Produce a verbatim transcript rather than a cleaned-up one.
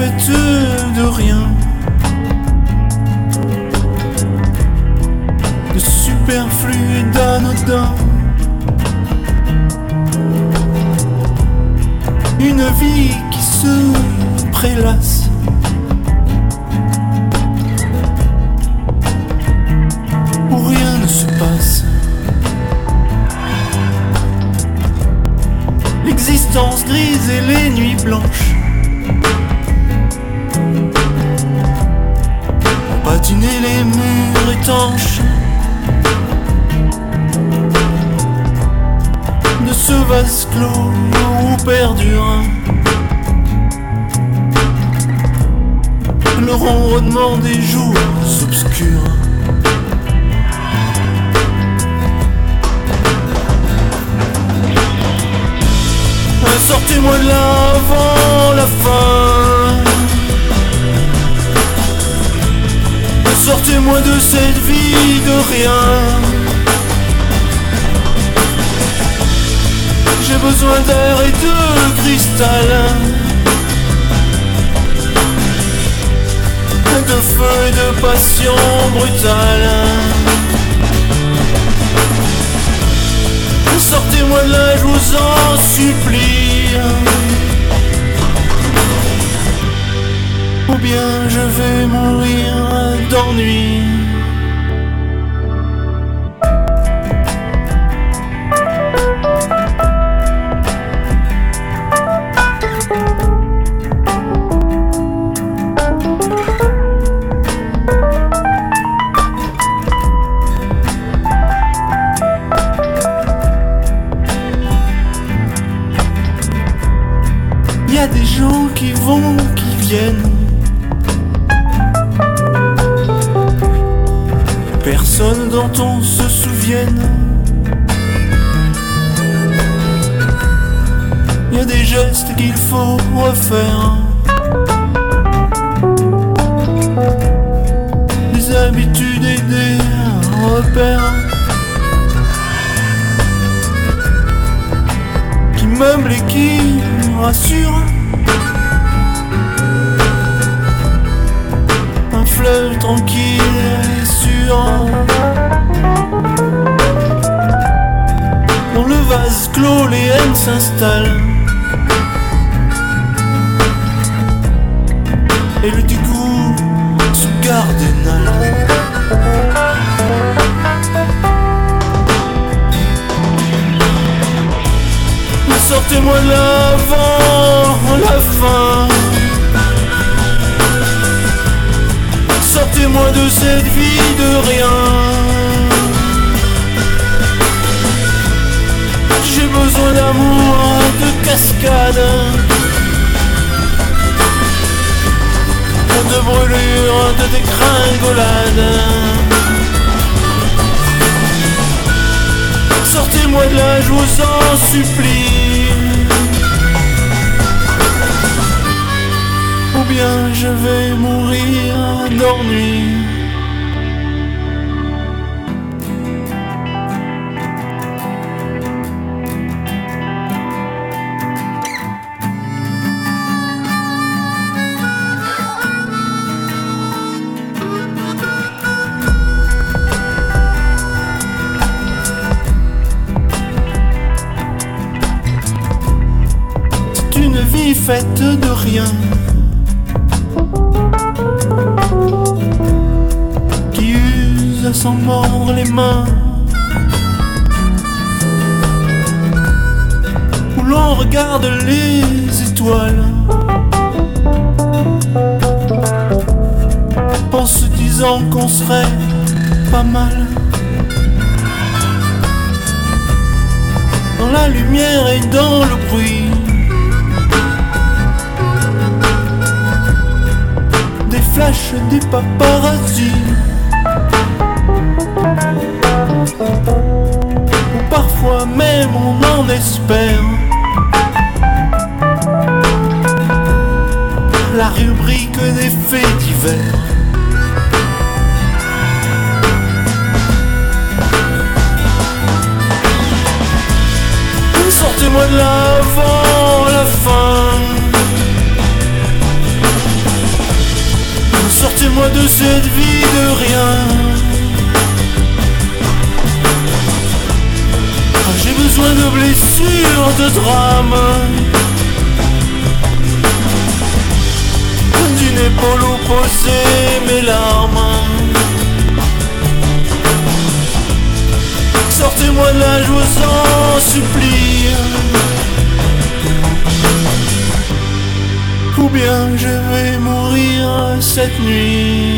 faite de rien, de superflu et d'anodin. Une vie qui se prélasse, où rien ne se passe. L'existence grise et les nuits blanches ont patiné les murs étanches de ce vase clos où perdure le ronronnement des jours obscurs. Sortez-moi de là avant la fin, sortez-moi de cette vie de rien. J'ai besoin d'air et de cristal, de feu et de passion brutale. Sortez-moi de là, je vous en supplie, ou bien je vais mourir d'ennui. Y a des gens qui vont, qui viennent, personne dont on se souvienne. Y a des gestes qu'il faut refaire, des habitudes et des repères qui meublent et qui rassurent. Un fleuve tranquille et sûr, dans le vase clos les haines s'installent et le dégoût se cardinal. Sortez-moi de là avant la fin, sortez-moi de cette vie de rien. J'ai besoin d'amour, de cascade, de brûlure, de dégringolade. Sortez-moi de là, je vous en supplie, ou bien je vais mourir d'ennui. Une vie faite de rien, qui use à s'en mordre les mains, où l'on regarde les étoiles en se disant qu'on serait pas mal. Dans la lumière et dans le bruit, des flashs, des paparazzis, ou parfois même on en espère la rubrique des faits divers. Sortez-moi de là avant la fin, Sortez-moi de cette vie de rien. J'ai besoin de blessures, de drames, d'une épaule où poser mes larmes. Sortez-moi de là, je vous en supplie, ou bien je vais mourir cette nuit.